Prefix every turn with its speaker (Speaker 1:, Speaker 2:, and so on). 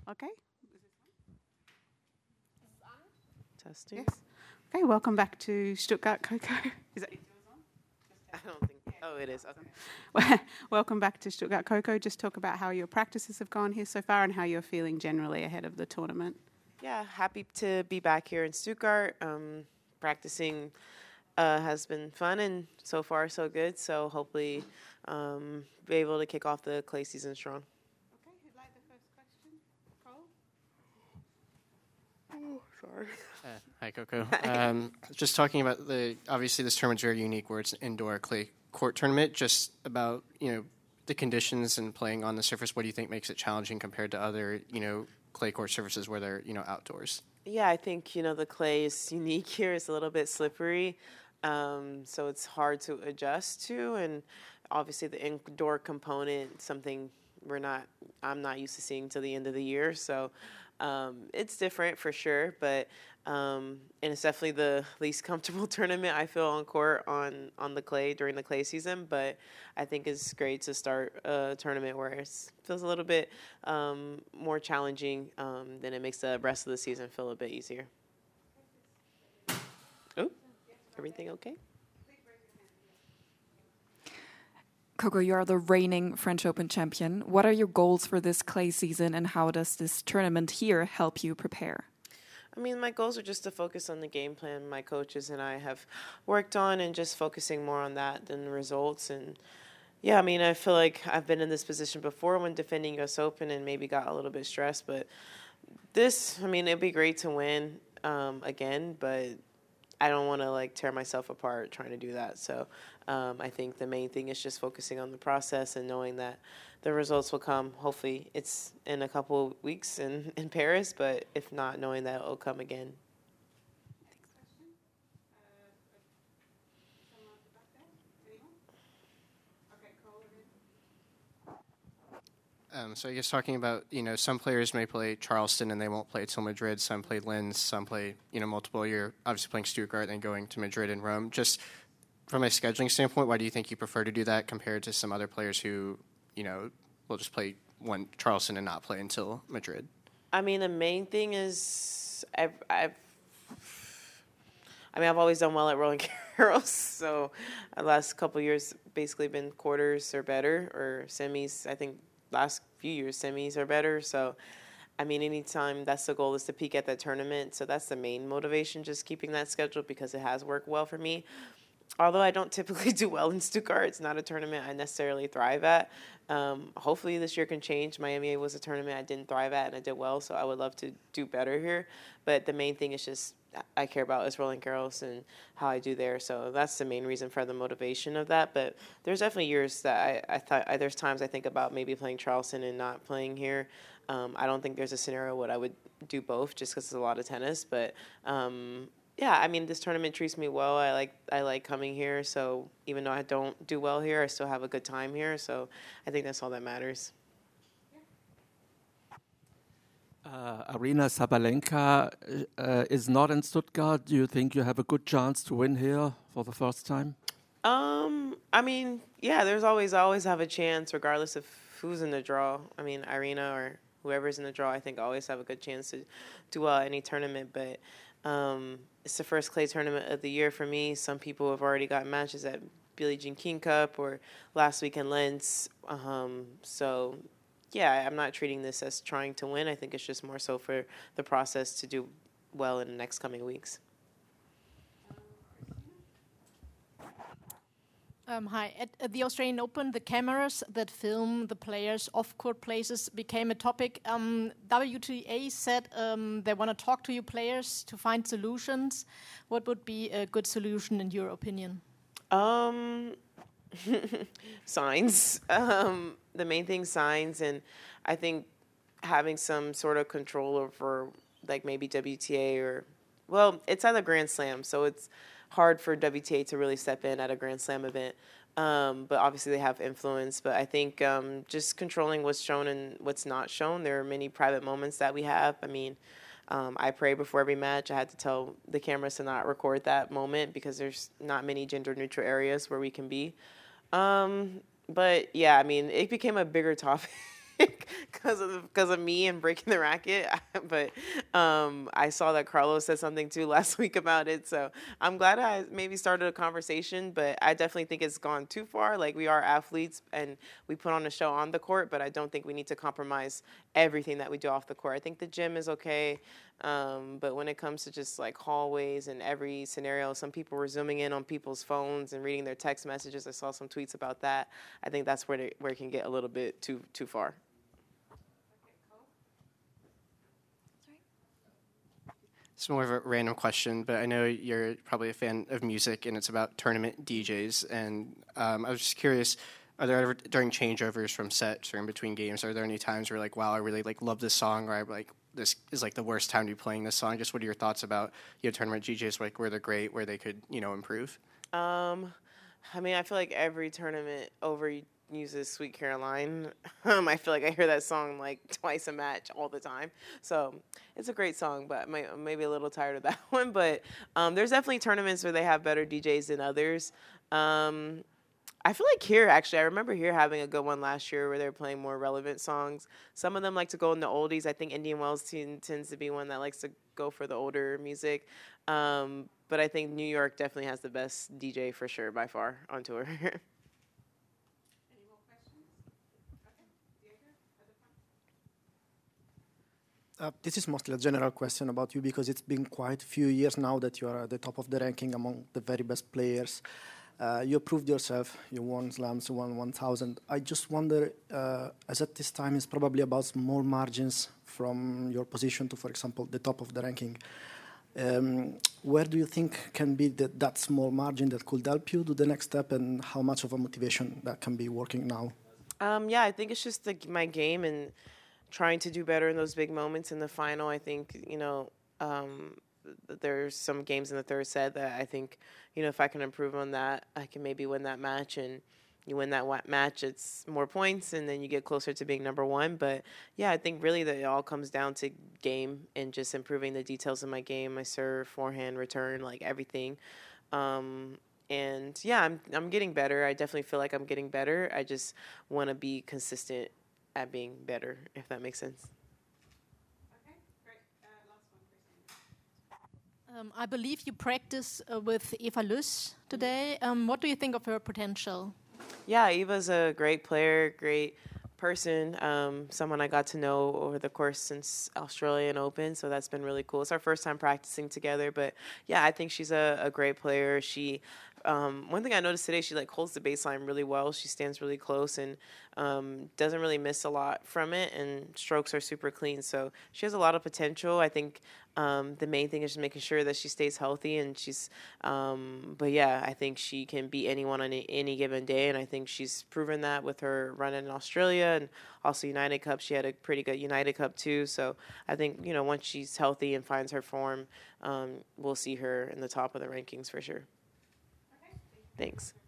Speaker 1: Okay.
Speaker 2: Testing.
Speaker 1: Yes. Okay. Welcome back to Stuttgart Coco. Is that?
Speaker 2: I don't think. Oh, it is. Okay.
Speaker 1: Welcome back to Stuttgart Coco. Just talk about how your practices have gone here so far and how you're feeling generally ahead of the tournament.
Speaker 2: Yeah, happy to be back here in Stuttgart. Practicing has been fun and so far so good. So hopefully, be able to kick off the clay season strong.
Speaker 1: Okay. Who'd like the first question? Cole.
Speaker 2: Oh, sorry.
Speaker 3: Hi, Coco. Just talking about obviously this tournament's very unique where it's an indoor clay court tournament. Just about, the conditions and playing on the surface. What do you think makes it challenging compared to other, clay court surfaces where they're, outdoors?
Speaker 2: Yeah, I think, the clay is unique here. It's a little bit slippery. So it's hard to adjust to. And obviously the indoor component, something I'm not used to seeing till the end of the year. So it's different for sure, but and it's definitely the least comfortable tournament I feel on court on the clay during the clay season. But I think it's great to start a tournament where it feels a little bit more challenging. Then it makes the rest of the season feel a bit easier. Oh, everything okay?
Speaker 4: Coco, you are the reigning French Open champion. What are your goals for this clay season, and how does this tournament here help you prepare?
Speaker 2: I mean, my goals are just to focus on the game plan my coaches and I have worked on and just focusing more on that than the results. And, yeah, I mean, I feel like I've been in this position before when defending U.S. Open and maybe got a little bit stressed. But it'd be great to win again, but I don't want to tear myself apart trying to do that. So I think the main thing is just focusing on the process and knowing that the results will come. Hopefully it's in a couple of weeks in Paris, but if not, knowing that it'll come again.
Speaker 1: Next question. Someone at the back there? Anyone? Okay, Cole.
Speaker 3: So I guess talking about, some players may play Charleston and they won't play till Madrid. Some play Linz, some play, multiple. You're obviously playing Stuttgart and going to Madrid and Rome. Just from a scheduling standpoint, why do you think you prefer to do that compared to some other players who, will just play one Charleston and not play until Madrid?
Speaker 2: I mean, the main thing is I've always done well at Roland Garros, so the last couple of years basically been quarters or better, or semis. I think last few years semis are better. So, I mean, anytime that's the goal is to peak at that tournament. So that's the main motivation, just keeping that schedule because it has worked well for me. Although I don't typically do well in Stuttgart, it's not a tournament I necessarily thrive at. Hopefully this year can change. Miami was a tournament I didn't thrive at and I did well, so I would love to do better here. But the main thing is just I care about is Roland Garros and how I do there. So that's the main reason for the motivation of that. But there's definitely years that I thought there's times I think about maybe playing Charleston and not playing here. I don't think there's a scenario where I would do both just because it's a lot of tennis. But yeah, I mean, this tournament treats me well. I like coming here. So even though I don't do well here, I still have a good time here. So I think that's all that matters.
Speaker 5: Arina Sabalenka is not in Stuttgart. Do you think you have a good chance to win here for the first time?
Speaker 2: I mean, yeah, there's always have a chance regardless of who's in the draw. I mean, Irina or whoever's in the draw, I think always have a good chance to do well at any tournament. But it's the first clay tournament of the year for me. Some people have already got matches at Billie Jean King Cup or last week in Linz. So, yeah, I'm not treating this as trying to win. I think it's just more so for the process to do well in the next coming weeks.
Speaker 6: Hi. At the Australian Open, the cameras that film the players' off-court places became a topic. WTA said they want to talk to you players to find solutions. What would be a good solution in your opinion?
Speaker 2: Signs. The main thing, signs, and I think having some sort of control over, maybe WTA or, well, it's at a Grand Slam, so it's hard for WTA to really step in at a Grand Slam event. But obviously they have influence. But I think just controlling what's shown and what's not shown. There are many private moments that we have. I mean, I pray before every match. I had to tell the cameras to not record that moment because there's not many gender-neutral areas where we can be. But, yeah, I mean, it became a bigger topic because of me and breaking the racket. But I saw that Carlos said something too last week about it. So I'm glad I maybe started a conversation, but I definitely think it's gone too far. Like, we are athletes and we put on a show on the court, but I don't think we need to compromise everything that we do off the court. I think the gym is okay. But when it comes to just like hallways and every scenario, some people were zooming in on people's phones and reading their text messages. I saw some tweets about that. I think that's where it can get a little bit too far.
Speaker 3: It's more of a random question, but I know you're probably a fan of music, and it's about tournament DJs. And I was just curious, are there ever, during changeovers from sets or in between games, are there any times where like, wow, I really like love this song, or I'm like, this is like the worst time to be playing this song? Just what are your thoughts about tournament DJs, like where they're great, where they could improve?
Speaker 2: I mean, I feel like every tournament uses Sweet Caroline. I feel like I hear that song like twice a match all the time. So it's a great song, but I'm maybe a little tired of that one. But there's definitely tournaments where they have better DJs than others. I feel like here, actually, I remember here having a good one last year where they were playing more relevant songs. Some of them like to go in the oldies. I think Indian Wells tends to be one that likes to go for the older music. But I think New York definitely has the best DJ for sure, by far, on tour.
Speaker 7: This is mostly a general question about you because it's been quite a few years now that you are at the top of the ranking among the very best players. You proved yourself. You won slams, you won 1,000. I just wonder, as at this time, it's probably about small margins from your position to, for example, the top of the ranking. Where do you think can be that small margin that could help you do the next step, and how much of a motivation that can be working now?
Speaker 2: Yeah, I think it's just my game and trying to do better in those big moments in the final. I think, there's some games in the third set that I think, if I can improve on that, I can maybe win that match. And you win that match, it's more points, and then you get closer to being number one. But, yeah, I think really that it all comes down to game and just improving the details of my game, my serve, forehand, return, like everything. And, yeah, I'm getting better. I definitely feel like I'm getting better. I just want to be consistent at being better, if that makes sense.
Speaker 1: Okay, great. Last one,
Speaker 6: I believe you practice with Eva Lys today. What do you think of her potential?
Speaker 2: Yeah, Eva's a great player, great person, someone I got to know over the course since Australian Open, so that's been really cool. It's our first time practicing together, but yeah, I think she's a great player. She one thing I noticed today, she like holds the baseline really well. She stands really close and doesn't really miss a lot from it, and strokes are super clean. So she has a lot of potential. I think the main thing is just making sure that she stays healthy, and she's but yeah, I think she can beat anyone on any given day, and I think she's proven that with her run in Australia and also United Cup. She had a pretty good United Cup too. So I think, once she's healthy and finds her form, we'll see her in the top of the rankings for sure. Thanks.